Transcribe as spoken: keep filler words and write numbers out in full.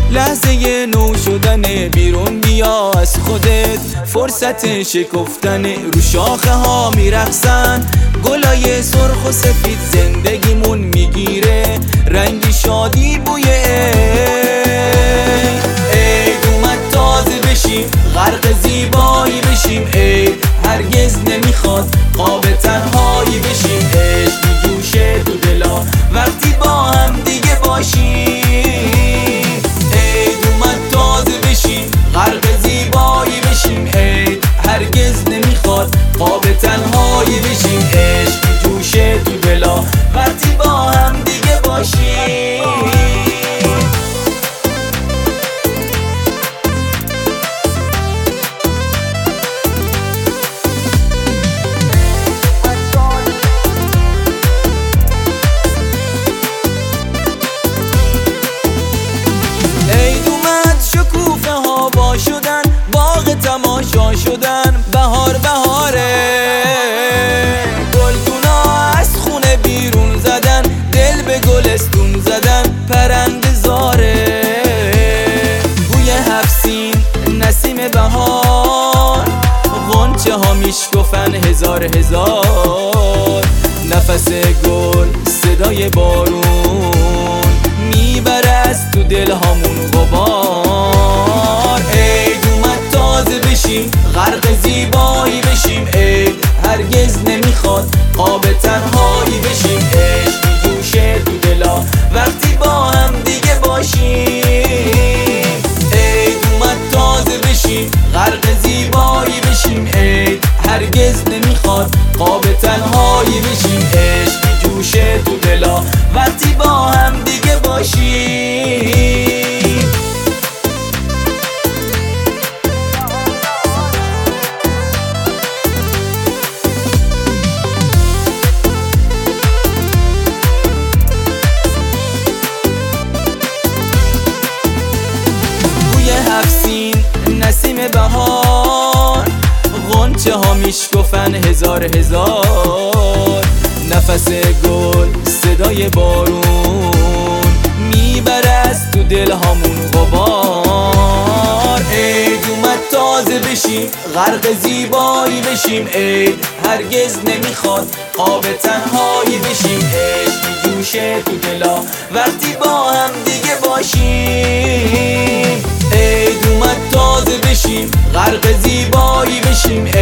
لحظه نو شدن بیرون بیا از خودت، فرصت شکفتن رو شاخه ها میرقصن، گلای سرخ و سفید زندگیمون میگیره رنگی شادی بوی عید. عید اومد تازه بشیم غرق زیبایی بشیم، عید هرگز نمیخواد خواب تنهایی بشیم، عشق میجوشه تو دلا وقتی با هم دیگه باشیم. عید اومد تازه بشیم غرق زیبایی بشیم، عید هرگز نمیخواد خواب تنهایی بشیم، عشق میجوشه تو دلا وقتی با هم دیگه باشیم. عید اومد شکوفه ها وا شدن، باغ تماشا شدن، بهار بهاره، گلدونا از خونه بیرون زدن، دل به گلستون زدن، پرنده زاره، بوی هفسین نسیم بهار، غنچه ها میشکفن هزار هزار، نفس گل صدای بارون میبره از تو دل هامون غبار. عید اومد تازه بشیم غرق زیبایی بشیم، عید هرگز نمیخواد خواب تنهایی بشیم، عشق میجوشه تو دلا وقتی با هم دیگه باشیم. عید اومد تازه بشیم غرق زیبایی بشیم، عید هرگز نمیخواد خواب تنهایی بشیم، عشق میجوشه تو دلا وقتی با هم دیگه باشیم. بوی هفسین نسیم بهار، غنچه ها میشکفن هزار هزار، نفس گل صدای بارون میبره از تو دل هامون غبار. عید اومد تازه بشیم غرق زیبایی بشیم، عید هرگز نمیخواد خواب تنهایی بشیم، عشق میجوشه تو دلا وقتی با هم دیگه باشیم. عید اومد تازه بشیم غرق زیبایی بشیم،